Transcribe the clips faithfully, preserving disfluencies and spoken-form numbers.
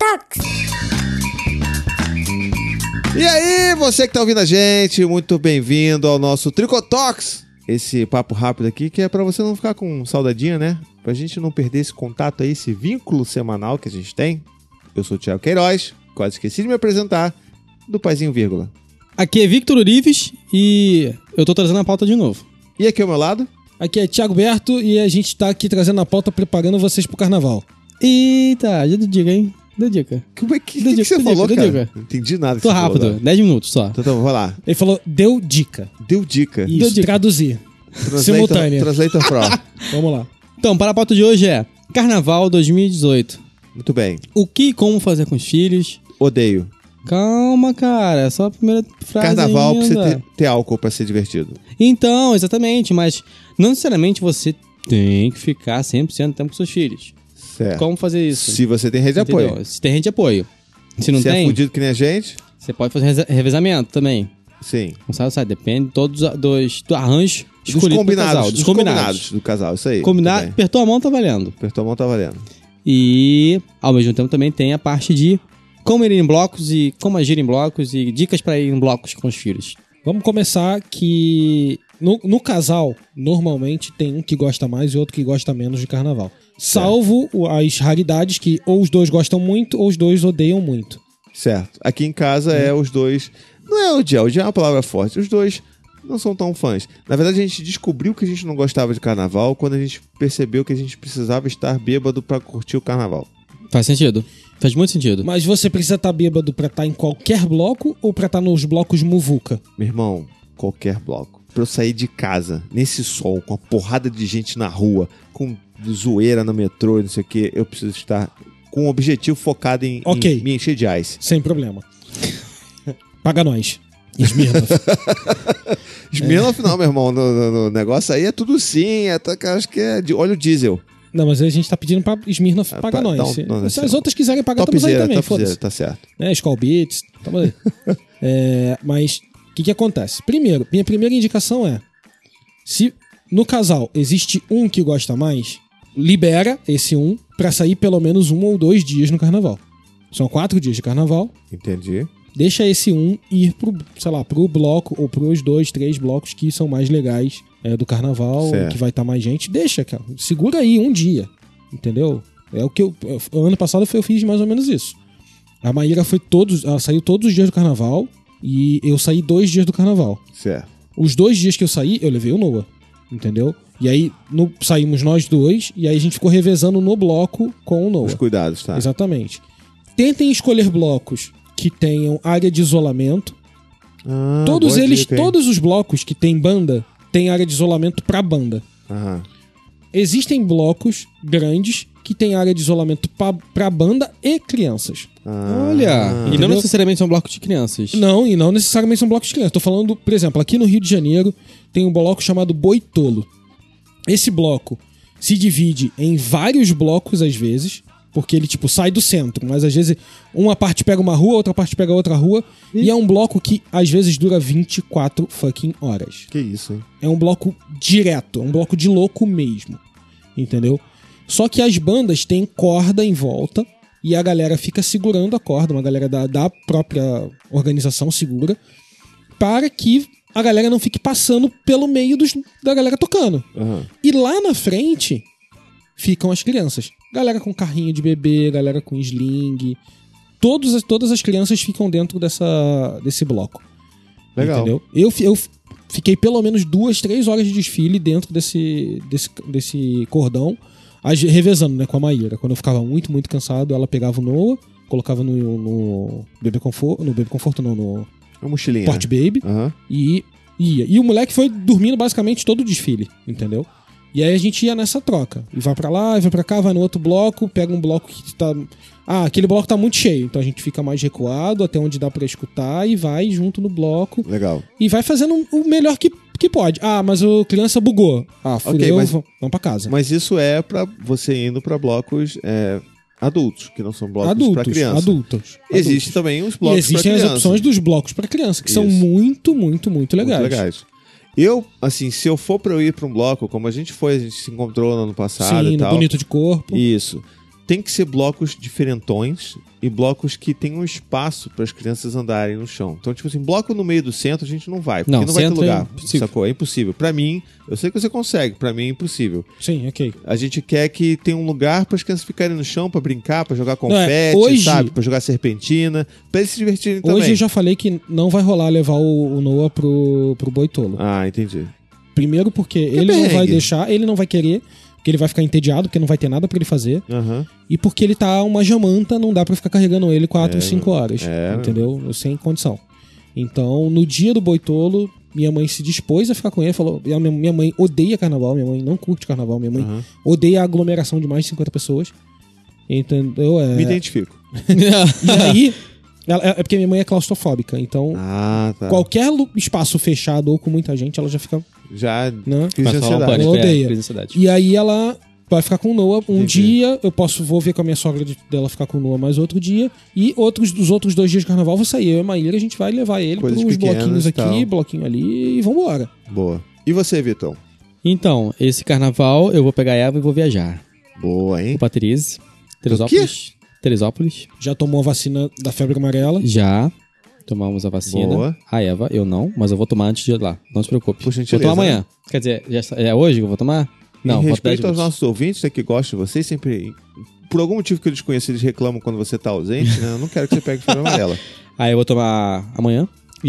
Tricotox! E aí, você que tá ouvindo a gente, muito bem-vindo ao nosso Tricotox. Esse papo rápido aqui que é pra você não ficar com saudadinha, né? Pra gente não perder esse contato aí, esse vínculo semanal que a gente tem. Eu sou o Thiago Queiroz, quase esqueci de me apresentar, do Paizinho Vírgula. Aqui é Victor Urives e eu tô trazendo a pauta de novo. E aqui ao meu lado? Aqui é Thiago Berto e a gente tá aqui trazendo a pauta, preparando vocês pro carnaval. Eita, já deu dica, hein? Deu dica. Como é que, Deu que, que dica, você deu falou, dica, cara? deu dica. Não entendi nada que Tô você rápido, falou. dez minutos só. Então, então, vai lá. Ele falou, deu dica. Deu dica. Isso, Deu dica. traduzir. Translator, Simultânea. Translator Pro. Vamos lá. Então, para a pauta de hoje é Carnaval dois mil e dezoito. Muito bem. O que e como fazer com os filhos? Odeio. Calma, cara, é só a primeira frase Carnaval ainda. pra você ter, ter álcool pra ser divertido. Então, exatamente, mas não necessariamente você tem que ficar cem por cento do tempo com seus filhos. Certo. Como fazer isso? Se você tem rede de Entendeu? apoio. Se tem rede de apoio. Se não Se é tem, fudido que nem a gente, você pode fazer reza- revezamento também. sim. Não sabe, sabe, depende de todos os- dos, do arranjo Dos escolhido pro combinados, casal. dos combinados do casal, isso aí. Combinar, Muito bem. apertou a mão, tá valendo. Apertou a mão, tá valendo. E, ao mesmo tempo, também tem a parte de como ir em blocos e como agir em blocos e dicas pra ir em blocos com os filhos. Vamos começar que no, no casal, normalmente tem um que gosta mais e outro que gosta menos de carnaval. Salvo o- as raridades que ou os dois gostam muito ou os dois odeiam muito. Certo. Aqui em casa é os dois... Não é odiar, odiar é uma palavra forte. Os dois não são tão fãs. Na verdade, a gente descobriu que a gente não gostava de carnaval quando a gente percebeu que a gente precisava estar bêbado pra curtir o carnaval. Faz sentido? Faz muito sentido. Mas você precisa estar bêbado pra estar em qualquer bloco ou pra estar nos blocos muvuca? Meu irmão, qualquer bloco. Pra eu sair de casa, nesse sol, com uma porrada de gente na rua, com zoeira no metrô e não sei o que, eu preciso estar com um objetivo focado em, Ok. em me encher de ice. Sem problema. Paga nós. Smirnoff. Smirnoff não, meu irmão. No, no- no negócio aí é tudo sim. É, tá- acho que é de óleo diesel. Não, mas aí a gente tá pedindo pra Smirnoff Ah, pagar pra- nós. dá um- Se, não, se não, as outras quiserem pagar, estamos aí Topzera, também, topzera, foda-se. tá certo. Né, Skull Beats, tamo aí. É, mas o que que acontece? Primeiro, minha primeira indicação é, se no casal existe um que gosta mais, libera esse um pra sair pelo menos um ou dois dias no carnaval. São quatro dias de carnaval. Entendi. Deixa esse um ir pro, sei lá, pro bloco ou pros dois, três blocos que são mais legais é, do carnaval, Certo. que vai estar mais gente. Deixa, cara. Segura aí um dia. Entendeu? É o que eu. eu- Ano passado eu fiz mais ou menos isso. A Maíra foi todos. Ela saiu todos os dias do carnaval e eu saí dois dias do carnaval. Certo. Os dois dias que eu saí, eu levei o Noah. Entendeu? E aí no- saímos nós dois e aí a gente ficou revezando no bloco com o Noah. Os cuidados, tá? Exatamente. Tentem escolher blocos que tenham área de isolamento. Ah, todos boa eles, dica, hein? todos os blocos que tem banda, tem área de isolamento pra banda. Aham. Existem blocos grandes que tem área de isolamento pra, pra banda e crianças. Ah, Olha, e não Entendeu? necessariamente são blocos de crianças. Não, e não necessariamente são blocos de crianças. Tô falando, por exemplo, aqui no Rio de Janeiro tem um bloco chamado Boitolo. Esse bloco se divide em vários blocos às vezes, porque ele tipo sai do centro, mas às vezes uma parte pega uma rua, outra parte pega outra rua, e é um bloco que às vezes dura vinte e quatro fucking horas. Que isso, hein? É um bloco direto, é um bloco de louco mesmo. Entendeu? Só que as bandas têm corda em volta e a galera fica segurando a corda, uma galera da, da própria organização segura, para que a galera não fique passando pelo meio dos, da galera tocando. Aham. E lá na frente ficam as crianças. Galera com carrinho de bebê, galera com sling. Todos, as- todas as crianças ficam dentro dessa, desse bloco. Legal. Entendeu? Eu, fi- eu fi- fiquei pelo menos duas, três horas de desfile dentro desse, desse, desse cordão, as- revezando, né, com a Maíra. Quando eu ficava muito, muito cansado, ela pegava o Noah, colocava no, no Bebê Conforto, no Bebê Conforto não, no Uma mochilinha. Port né? Baby, Aham. e ia. E o moleque foi dormindo basicamente todo o desfile, entendeu? E aí a gente ia nessa troca. E vai pra lá, e vai pra cá, vai no outro bloco, pega um bloco que tá... Ah, aquele bloco tá muito cheio, então a gente fica mais recuado até onde dá pra escutar e vai junto no bloco. Legal. E vai fazendo o melhor que, que pode. Ah, mas o criança bugou. Ah, fudeu, mas- vamos vamos pra casa. Mas isso é pra você indo pra blocos é, adultos, que não são blocos pra Adultos, criança. adultos. Existem adultos. também os E blocos existem pra as criança. opções dos blocos pra criança, que são Isso. muito, muito, muito legais. Muito legais. Eu, assim, se eu for pra eu ir pra um bloco, como a gente foi, a gente se encontrou no ano passado Sim, e no tal. Bonito de Corpo. Isso. tem que ser blocos diferentões e blocos que tenham espaço para as crianças andarem no chão. Então, tipo assim, bloco no meio do centro a gente não vai, porque Não, não, vai ter centro é lugar. impossível. Sacou? É impossível. Pra mim, eu sei que você consegue, pra mim é impossível. Sim, ok. A gente quer que tenha um lugar para as crianças ficarem no chão pra brincar, pra jogar é, confete, hoje- sabe? Pra jogar serpentina, pra eles se divertirem também. Hoje eu já falei que não vai rolar levar o, o Noah pro, pro Boitolo. Ah, entendi. Primeiro porque ele não perrengue. vai deixar, ele não vai querer, porque ele vai ficar entediado, porque não vai ter nada pra ele fazer. Aham. E porque ele tá uma jamanta, não dá pra ficar carregando ele quatro, É, cinco horas. é. Entendeu? Sem condição. Então, no dia do Boitolo, minha mãe se dispôs a ficar com ele. Falou, e a minha minha mãe odeia carnaval, minha mãe não curte carnaval, minha mãe Aham. odeia a aglomeração de mais de cinquenta pessoas. Entendeu? É... Me identifico. E aí, ela- é porque minha mãe é claustrofóbica, então Ah, tá. qualquer lu- espaço fechado ou com muita gente, ela já fica, Já né? crise de Vai falar um ansiedade. pânico, Eu é, odeio. crise de ansiedade. E aí ela vai ficar com o Noah um Entendi. dia, eu posso vou ver com a minha sogra de- dela ficar com o Noah mais outro dia, e outros dos outros dois dias de carnaval vou sair eu e a Maíra, a gente vai levar ele Coisas pros pequenas bloquinhos e aqui, tal. bloquinho ali e vambora. Boa. E você, Vitão? Então, esse carnaval eu vou pegar a Eva e vou viajar. Boa, hein? Vou pra Teres, Teresópolis. Teresópolis. Já tomou a vacina da febre amarela? Já tomamos a vacina. Boa. A Eva, eu não, mas eu vou tomar antes de ir lá. Não se preocupe. Por Vou gentileza, tomar amanhã. Quer dizer, já, é hoje que eu vou tomar? Não, em vou respeito dez aos minutos. nossos ouvintes, né, que gostam de vocês, sempre... Por algum motivo que eu desconheço, eles reclamam quando você tá ausente, né? Eu não quero que você pegue febre amarela. Aí eu vou tomar amanhã.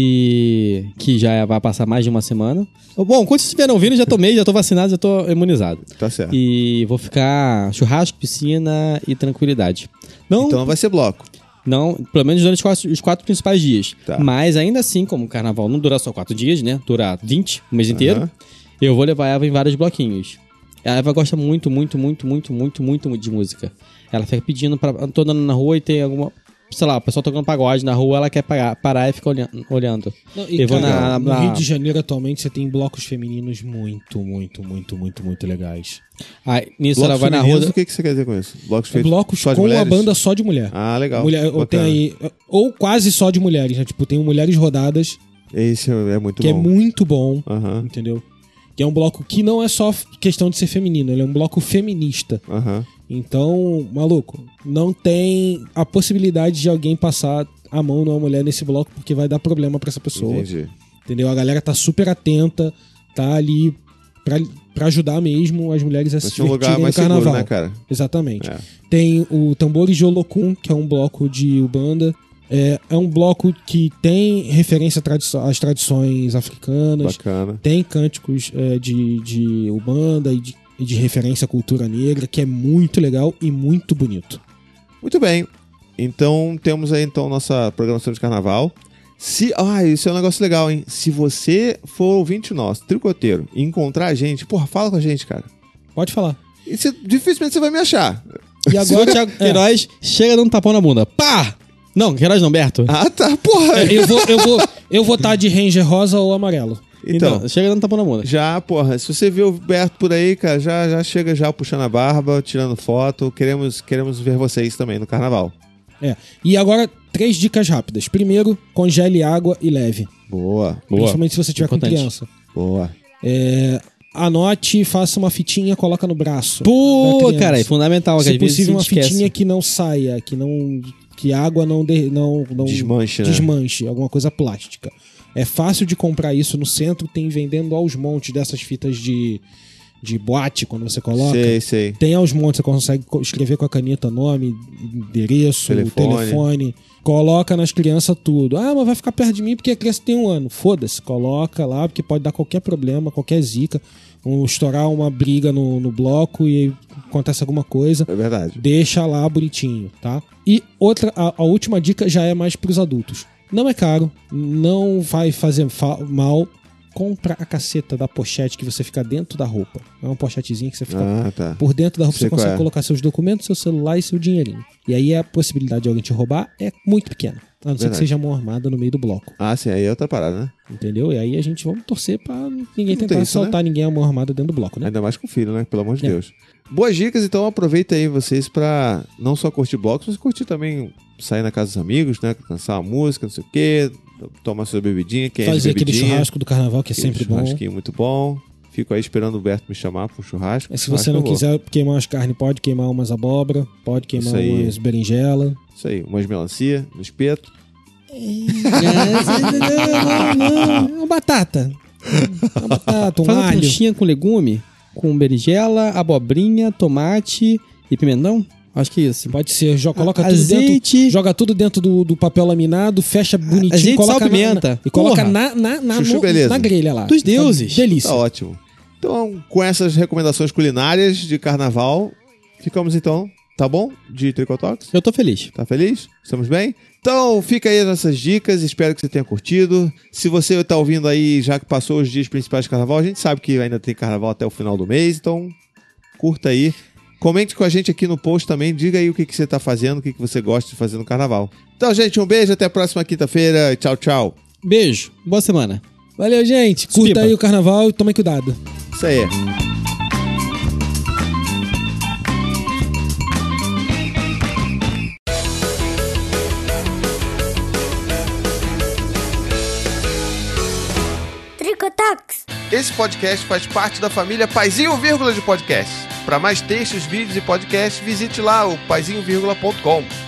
E que já vai passar mais de uma semana. Bom, quando vocês estiverem ouvindo, já tomei, já tô vacinado, já tô imunizado. Tá certo. E vou ficar churrasco, piscina e tranquilidade. Não, Então não vai ser bloco. não, pelo menos durante os quatro, os quatro principais dias. Tá. Mas ainda assim, como o carnaval não dura só quatro dias, né? Dura vinte, o mês inteiro. Aham. Eu vou levar a Eva em vários bloquinhos. A Eva gosta muito, muito, muito, muito, muito, muito de música. Ela fica pedindo pra... Tô andando na rua e tem alguma... Sei lá, o pessoal tocando pagode na rua, ela quer parar, parar e ficar olhando. olhando. Não, e, Eu vou cara, na- no na- Rio de Janeiro atualmente você tem blocos femininos muito, muito, muito, muito, muito legais. Aí, nisso Blocos ela vai na femininos, rua... o que, que você quer dizer com isso? Blocos feitos Blocos só de com a mulheres? banda só de mulher. Ah, legal. Mulher, ou, tem Bacana. aí, ou quase só de mulheres, né? Tipo, tem o Mulheres Rodadas, Esse é muito que bom. é muito bom, Aham, entendeu? Que é um bloco que não é só questão de ser feminino, ele é um bloco feminista. aham. Então, maluco, não tem a possibilidade de alguém passar a mão numa mulher nesse bloco porque vai dar problema pra essa pessoa. Entendi. Entendeu? A galera tá super atenta, tá ali pra, pra ajudar mesmo as mulheres a Vai se ser um lugar divertirem no mais carnaval. seguro, né, cara? Exatamente. É. Tem o Tambores de Olokun, que é um bloco de Ubanda. É, é um bloco que tem referência tradi- às tradições africanas, Bacana. tem cânticos é, de, de Ubanda e de, e de referência à cultura negra, que é muito legal e muito bonito. Muito bem. Então, temos aí, então, nossa programação de carnaval. Se... Ah, isso é um negócio legal, hein? Se você for ouvinte nosso, tricoteiro, e encontrar a gente, porra, fala com a gente, cara. Pode falar. E você- dificilmente você vai me achar. E Se o agora, Thiago é, Queiroz chega dando um tapão na bunda. Pá! Não, Queiroz não, Berto. Ah, tá, porra. é, eu vou eu vou eu vou estar de Ranger rosa ou amarelo. Então, chega dando tapão na bunda. já, porra, se você vê o Berto por aí, cara, já, já chega já puxando a barba, tirando foto. Queremos, queremos ver vocês também no carnaval. É. E agora, três dicas rápidas. Primeiro, congele água e leve. Boa, Boa. Principalmente se você tiver Importante. com criança. boa. É, anote, faça uma fitinha, coloca no braço. da Pô, criança. cara, é fundamental. que Se às vezes possível, a uma gente esquece. fitinha que não saia, que não que a água não, de, não, não Desmanche, né? desmanche, alguma coisa plástica. É fácil de comprar isso no centro, tem vendendo aos montes dessas fitas de, de boate, quando você coloca. Sei, sei. Tem aos montes, você consegue co- escrever com a caneta nome, endereço, Telefone. telefone. Coloca nas crianças tudo. Ah, mas vai ficar perto de mim porque a criança tem um ano. Foda-se, coloca lá, porque pode dar qualquer problema, qualquer zica. Um, estourar uma briga no, no bloco e aí acontece alguma coisa. É verdade. Deixa lá bonitinho, tá? E outra, a, a última dica já é mais pros adultos. Não é caro, não vai fazer fa- mal. Compra a caceta da pochete que você fica dentro da roupa. É uma pochetezinha que você fica Ah, tá. por dentro da roupa, Sei você qual consegue é. colocar seus documentos, seu celular e seu dinheirinho. E aí a possibilidade de alguém te roubar é muito pequena. A não ser que Verdade. seja mão armada no meio do bloco. Ah, sim, aí é outra parada, né? Entendeu? E aí a gente vamos torcer pra ninguém Não tentar tem isso, assaltar ninguém a mão armada dentro do bloco, né? Ainda mais com filho, né? Pelo amor de É. Deus. Boas dicas, então aproveita aí vocês pra não só curtir blocos, mas curtir também, sair na casa dos amigos, né? Dançar uma música, não sei o quê, tomar sua bebidinha, quem é de Fazer aquele bebidinha. churrasco do carnaval que é Aquele sempre bom. churrasquinho muito bom. Fico aí esperando o Berto me chamar para um churrasco. Se você não quiser queimar umas carnes, pode queimar umas abóbora, pode queimar umas berinjela. Isso aí, umas melancia no espeto. Uma batata. Uma batata, um Faz uma alho. conchinha com legume, com berinjela, abobrinha, tomate e pimentão. Acho que é isso. Pode ser, jo- coloca A- tudo azeite. dentro, joga tudo dentro do, do papel laminado, fecha bonitinho, Azeite, coloca sal, na- pimenta. na- e coloca Porra. na, na, na, Chuchu, no- beleza. na grelha lá. Dos Fica deuses. Delícia. Tá ótimo. Então, com essas recomendações culinárias de carnaval, ficamos então, tá bom? De Tricotox? Eu tô feliz. Tá feliz? Estamos bem? Então, fica aí as nossas dicas, espero que você tenha curtido. Se você tá ouvindo aí, já que passou os dias principais de carnaval, a gente sabe que ainda tem carnaval até o final do mês, então curta aí. Comente com a gente aqui no post também, diga aí o que, que você tá fazendo, o que, que você gosta de fazer no carnaval. Então, gente, um beijo, até a próxima quinta-feira. Tchau, tchau. Beijo. Boa semana. Valeu, gente. Curta Pipa. aí o carnaval e tomem cuidado. Isso aí. Tricotox! Esse podcast faz parte da família Paizinho Vírgula de Podcast. Para mais textos, vídeos e podcasts, visite lá o paizinho vírgula ponto com.